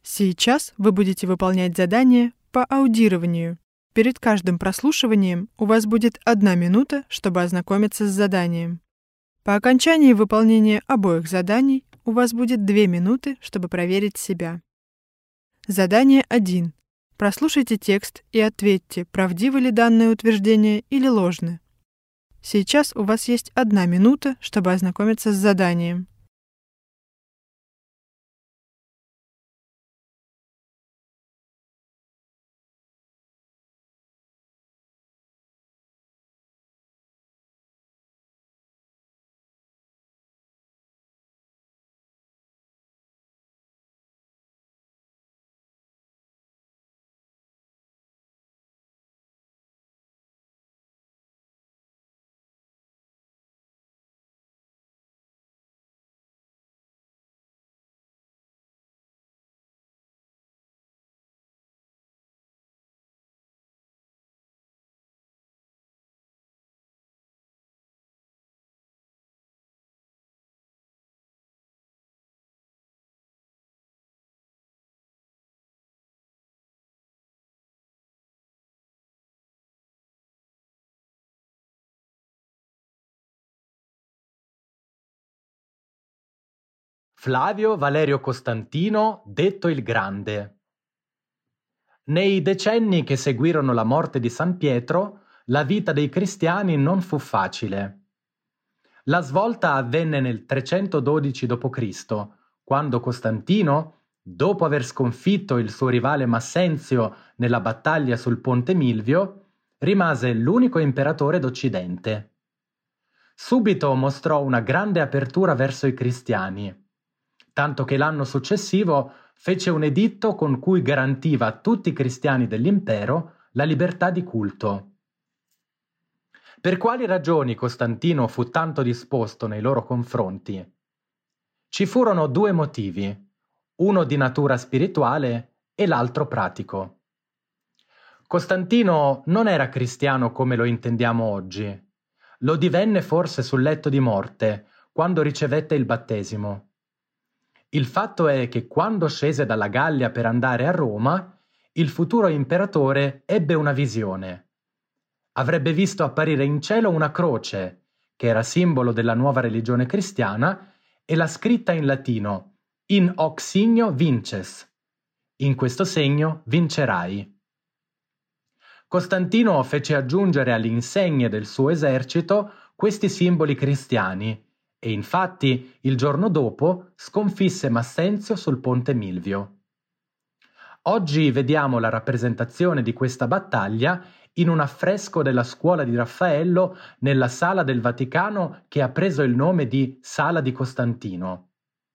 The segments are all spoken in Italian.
Сейчас вы будете выполнять задание по аудированию. Перед каждым прослушиванием у вас будет 1 минута, чтобы ознакомиться с заданием. По окончании выполнения обоих заданий у вас будет 2 минуты, чтобы проверить себя. Задание 1. Прослушайте текст и ответьте, правдивы ли данные утверждения или ложны. Сейчас у вас есть 1 минута, чтобы ознакомиться с заданием. Flavio Valerio Costantino, detto il Grande. Nei decenni che seguirono la morte di San Pietro, la vita dei cristiani non fu facile. La svolta avvenne nel 312 d.C., quando Costantino, dopo aver sconfitto il suo rivale Massenzio nella battaglia sul Ponte Milvio, rimase l'unico imperatore d'Occidente. Subito mostrò una grande apertura verso i cristiani, tanto che l'anno successivo fece un editto con cui garantiva a tutti i cristiani dell'impero la libertà di culto. Per quali ragioni Costantino fu tanto disposto nei loro confronti? Ci furono 2 motivi, uno di natura spirituale e l'altro pratico. Costantino non era cristiano come lo intendiamo oggi. Lo divenne forse sul letto di morte, quando ricevette il battesimo. Il fatto è che quando scese dalla Gallia per andare a Roma, il futuro imperatore ebbe una visione. Avrebbe visto apparire in cielo una croce, che era simbolo della nuova religione cristiana, e la scritta in latino «In hoc signo vinces». In questo segno vincerai. Costantino fece aggiungere alle insegne del suo esercito questi simboli cristiani e infatti il giorno dopo sconfisse Massenzio sul Ponte Milvio. Oggi vediamo la rappresentazione di questa battaglia in un affresco della scuola di Raffaello nella Sala del Vaticano che ha preso il nome di Sala di Costantino.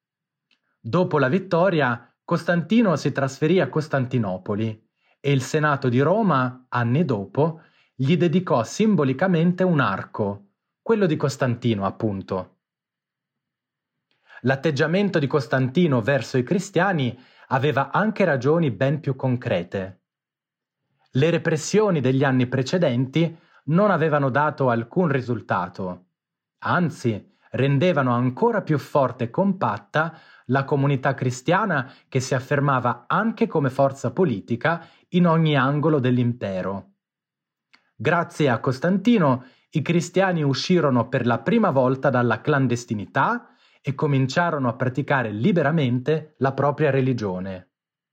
Dopo la vittoria, Costantino si trasferì a Costantinopoli e il Senato di Roma, anni dopo, gli dedicò simbolicamente un arco, quello di Costantino, appunto. L'atteggiamento di Costantino verso i cristiani aveva anche ragioni ben più concrete. Le repressioni degli anni precedenti non avevano dato alcun risultato, anzi rendevano ancora più forte e compatta la comunità cristiana che si affermava anche come forza politica in ogni angolo dell'impero. Grazie a Costantino, i cristiani uscirono per la prima volta dalla clandestinità e cominciarono a praticare liberamente la propria religione.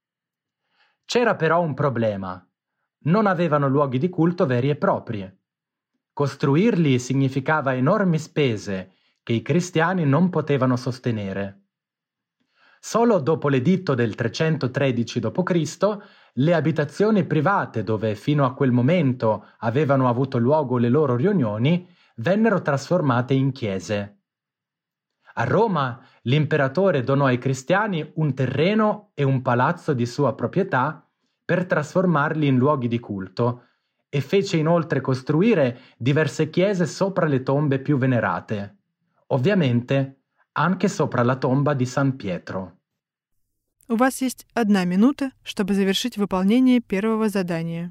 C'era però un problema. Non avevano luoghi di culto veri e propri. Costruirli significava enormi spese che i cristiani non potevano sostenere. Solo dopo l'editto del 313 d.C., le abitazioni private dove fino a quel momento avevano avuto luogo le loro riunioni vennero trasformate in chiese. A Roma l'imperatore donò ai cristiani un terreno e un palazzo di sua proprietà per trasformarli in luoghi di culto e fece inoltre costruire diverse chiese sopra le tombe più venerate, ovviamente anche sopra la tomba di San Pietro. У вас есть 1 минута, чтобы завершить выполнение первого задания.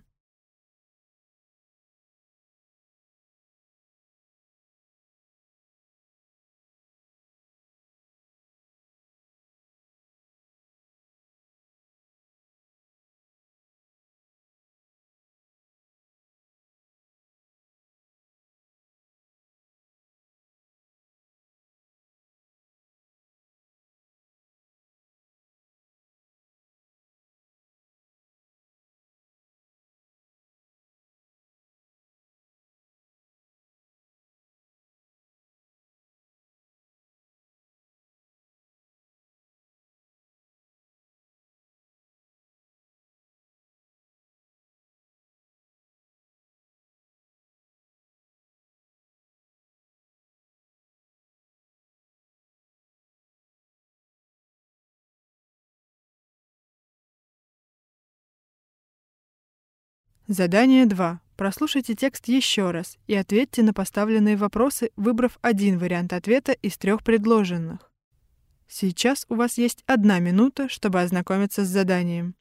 Задание 2. Прослушайте текст еще раз и ответьте на поставленные вопросы, выбрав один вариант ответа из 3 предложенных. Сейчас у вас есть 1 минута, чтобы ознакомиться с заданием.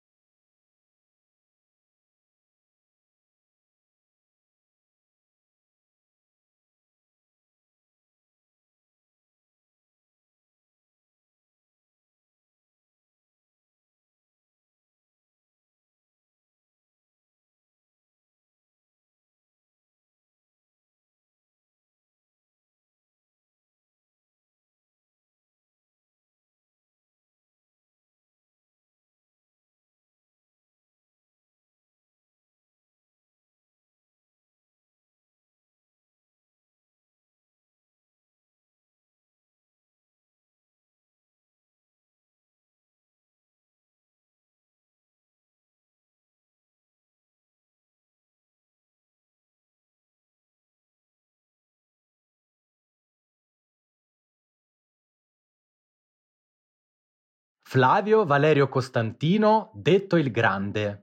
Flavio Valerio Costantino, detto il Grande.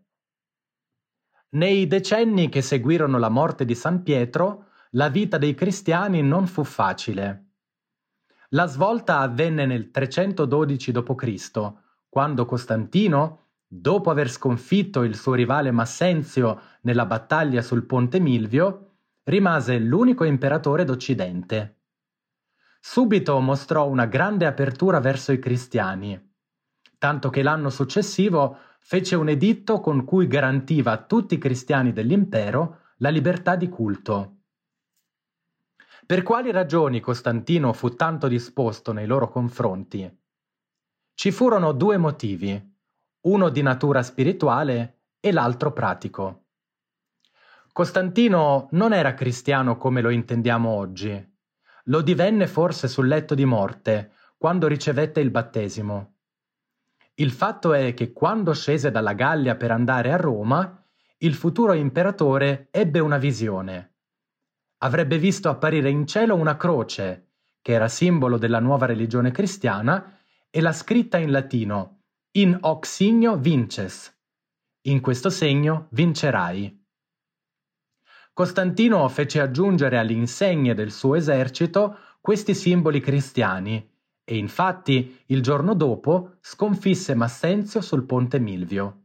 Nei decenni che seguirono la morte di San Pietro, la vita dei cristiani non fu facile. La svolta avvenne nel 312 d.C., quando Costantino, dopo aver sconfitto il suo rivale Massenzio nella battaglia sul Ponte Milvio, rimase l'unico imperatore d'Occidente. Subito mostrò una grande apertura verso i cristiani, tanto che l'anno successivo fece un editto con cui garantiva a tutti i cristiani dell'impero la libertà di culto. Per quali ragioni Costantino fu tanto disposto nei loro confronti? Ci furono 2 motivi, uno di natura spirituale e l'altro pratico. Costantino non era cristiano come lo intendiamo oggi. Lo divenne forse sul letto di morte, quando ricevette il battesimo. Il fatto è che quando scese dalla Gallia per andare a Roma, il futuro imperatore ebbe una visione. Avrebbe visto apparire in cielo una croce, che era simbolo della nuova religione cristiana, e la scritta in latino «In hoc signo vinces». In questo segno vincerai. Costantino fece aggiungere alle insegne del suo esercito questi simboli cristiani e infatti il giorno dopo sconfisse Massenzio sul Ponte Milvio.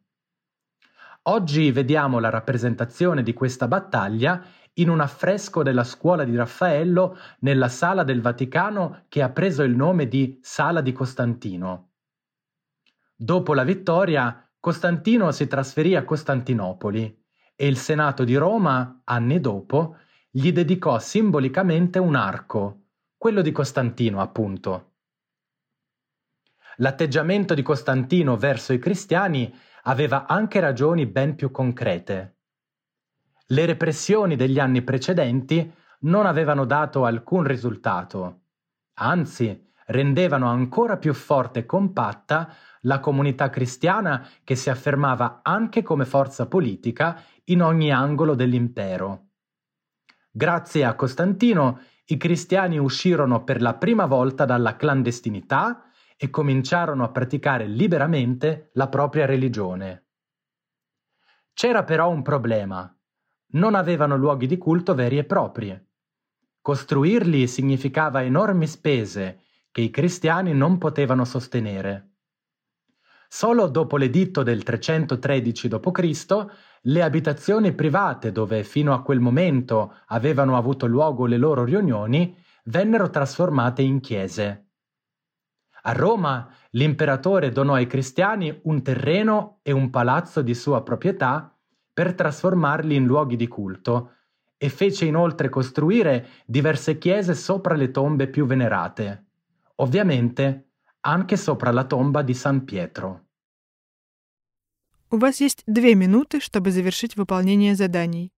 Oggi vediamo la rappresentazione di questa battaglia in un affresco della scuola di Raffaello nella Sala del Vaticano che ha preso il nome di Sala di Costantino. Dopo la vittoria, Costantino si trasferì a Costantinopoli e il Senato di Roma, anni dopo, gli dedicò simbolicamente un arco, quello di Costantino, appunto. L'atteggiamento di Costantino verso i cristiani aveva anche ragioni ben più concrete. Le repressioni degli anni precedenti non avevano dato alcun risultato, anzi rendevano ancora più forte e compatta la comunità cristiana che si affermava anche come forza politica in ogni angolo dell'impero. Grazie a Costantino, i cristiani uscirono per la prima volta dalla clandestinità e cominciarono a praticare liberamente la propria religione. C'era però un problema. Non avevano luoghi di culto veri e propri. Costruirli significava enormi spese che i cristiani non potevano sostenere. Solo dopo l'editto del 313 d.C., le abitazioni private dove fino a quel momento avevano avuto luogo le loro riunioni vennero trasformate in chiese. A Roma l'imperatore donò ai cristiani un terreno e un palazzo di sua proprietà per trasformarli in luoghi di culto e fece inoltre costruire diverse chiese sopra le tombe più venerate, ovviamente anche sopra la tomba di San Pietro. У вас есть 2 минуты, чтобы завершить выполнение заданий.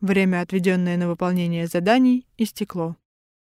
Время, отведенное на выполнение заданий, истекло.